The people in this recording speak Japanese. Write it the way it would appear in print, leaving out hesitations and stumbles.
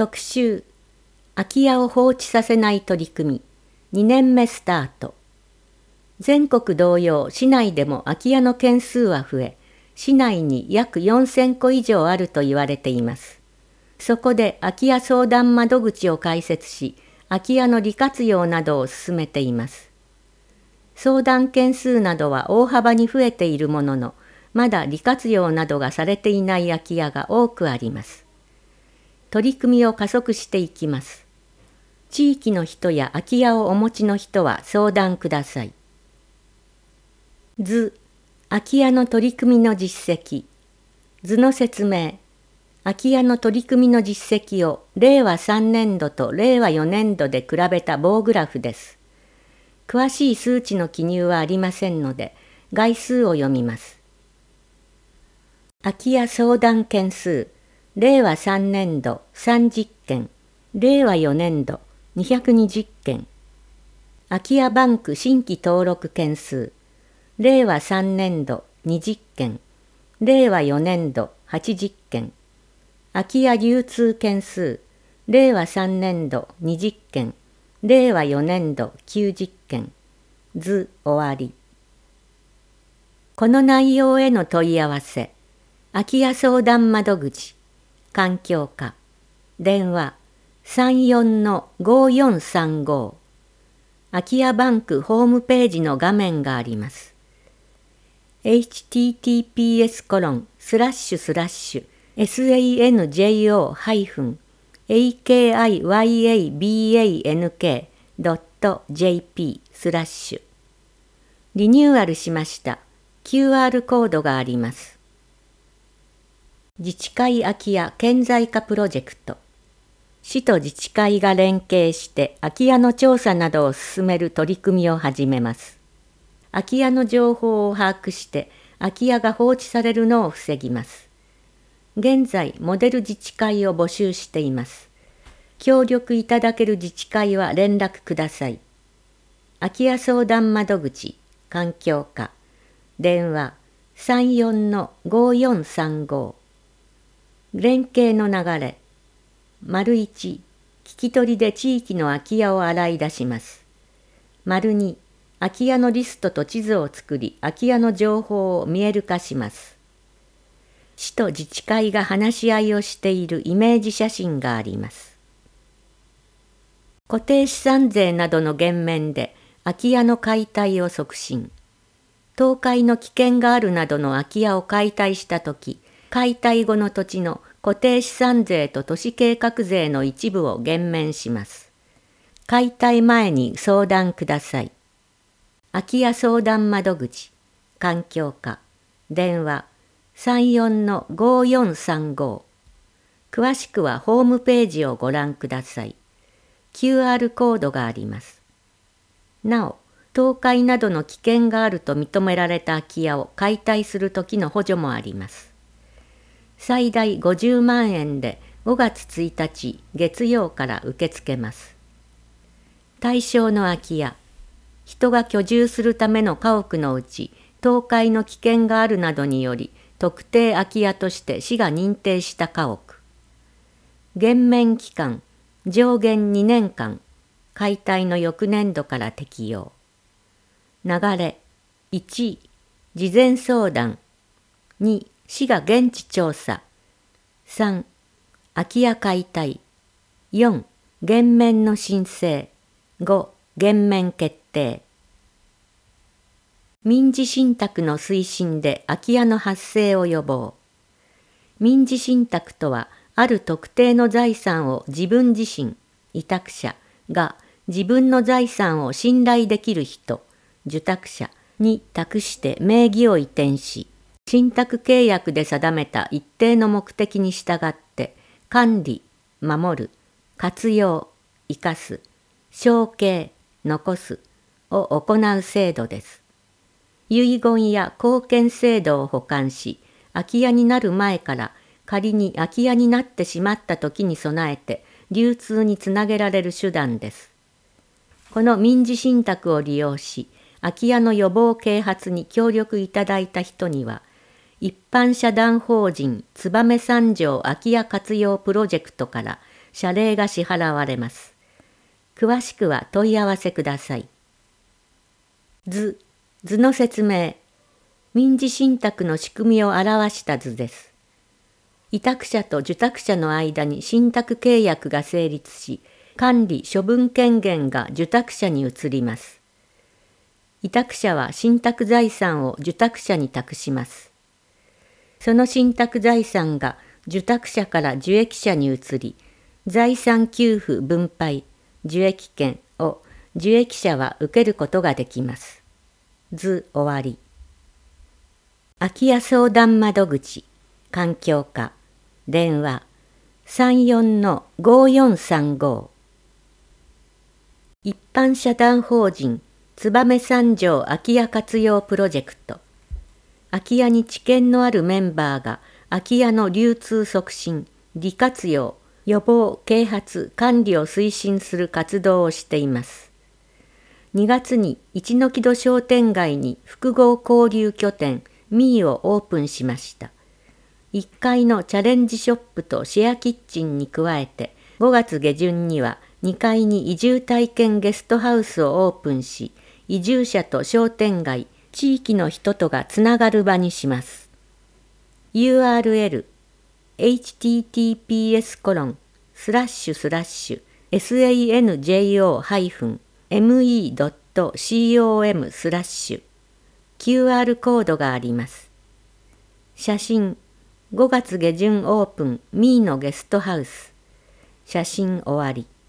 特集空き家を放置させない取り組み2年目スタート。全国同様、市内でも空き家の件数は増え、市内に約4000戸以上あると言われています。そこで空き家相談窓口を開設し、空き家の利活用などを進めています。相談件数などは大幅に増えているものの、まだ利活用などがされていない空き家が多くあります。取り組みを加速していきます。地域の人や空き家をお持ちの人は相談ください。図、空き家の取り組みの実績。図の説明。空き家の取り組みの実績を令和3年度と令和4年度で比べた棒グラフです。詳しい数値の記入はありませんので、概数を読みます。空き家相談件数、令和3年度30件、令和4年度220件。空き家バンク新規登録件数、令和3年度20件、令和4年度80件。空き家流通件数、令和3年度20件、令和4年度90件。図終わり。この内容への問い合わせ、空き家相談窓口、環境課、電話34-5435。空き家バンクホームページの画面があります。https://sanjayabank.jp/ リニューアルしました。QR コードがあります。自治会空き家顕在化プロジェクト。市と自治会が連携して空き家の調査などを進める取り組みを始めます。空き家の情報を把握して空き家が放置されるのを防ぎます。現在、モデル自治会を募集しています。協力いただける自治会は連絡ください。空き家相談窓口、環境課、電話34-5435。連携の流れ。1、聞き取りで地域の空き家を洗い出します。2、空き家のリストと地図を作り、空き家の情報を見える化します。市と自治会が話し合いをしているイメージ写真があります。固定資産税などの減免で空き家の解体を促進。倒壊の危険があるなどの空き家を解体したとき、解体後の土地の固定資産税と都市計画税の一部を減免します。解体前に相談ください。空き家相談窓口、環境課、電話34-5435。詳しくはホームページをご覧ください。QR コードがあります。なお、倒壊などの危険があると認められた空き家を解体するときの補助もあります。最大50万円で5月1日月曜から受け付けます。対象の空き家。人が居住するための家屋のうち、倒壊の危険があるなどにより、特定空き家として市が認定した家屋。減免期間、上限2年間、解体の翌年度から適用。流れ、1、事前相談。2、市が現地調査。3、空き家解体。4、減免の申請。5、減免決定。民事信託の推進で空き家の発生を予防。民事信託とは、ある特定の財産を自分自身、委託者が自分の財産を信頼できる人、受託者に託して名義を移転し、信託契約で定めた一定の目的に従って管理、守る、活用、生かす、承継、残すを行う制度です。遺言や後見制度を補完し、空き家になる前から仮に空き家になってしまった時に備えて流通につなげられる手段です。この民事信託を利用し、空き家の予防啓発に協力いただいた人には、一般社団法人燕三条空き家活用プロジェクトから謝礼が支払われます。詳しくは問い合わせください。図の説明。民事信託の仕組みを表した図です。委託者と受託者の間に信託契約が成立し、管理・処分権限が受託者に移ります。委託者は信託財産を受託者に託します。その信託財産が受託者から受益者に移り、財産給付分配、受益権を受益者は受けることができます。図終わり。空き家相談窓口、環境課、電話34-5435。一般社団法人燕三条空き家活用プロジェクト。空き家に知見のあるメンバーが空き家の流通促進、利活用、予防、啓発、管理を推進する活動をしています。2月に一ノ木戸商店街に複合交流拠点ミーをオープンしました。1階のチャレンジショップとシェアキッチンに加えて、5月下旬には2階に移住体験ゲストハウスをオープンし、移住者と商店街、地域の人とがつながる場にします。URL https://sanjo-me.com/ QR コードがあります。写真、5月下旬オープンミーのゲストハウス。写真終わり。